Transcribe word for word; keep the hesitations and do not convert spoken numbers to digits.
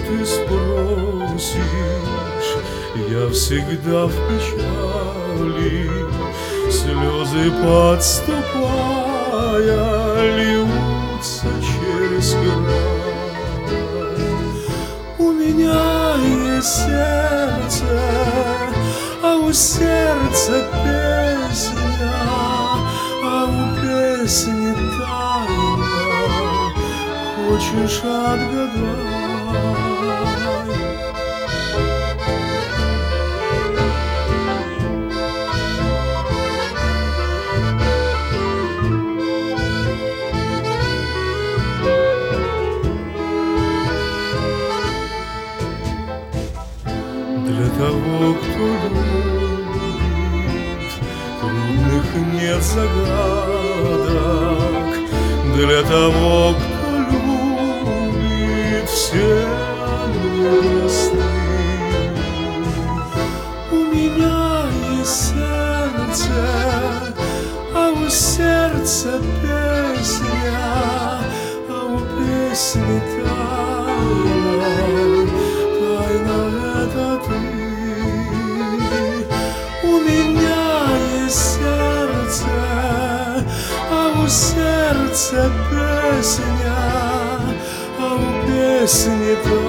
ты спросишь, я всегда в печали, слезы подступая льются через край. У меня есть сердце, а у сердца песня, а у песни тайна, хочешь отгадай. Для того, кто любит, трудных нет загадок. Для того, кто любит, все непросты. У меня есть сердце, а у сердца песня, а у песни тайна, тайна это ты. У меня есть сердце, а у сердца песня, а у песни тайна.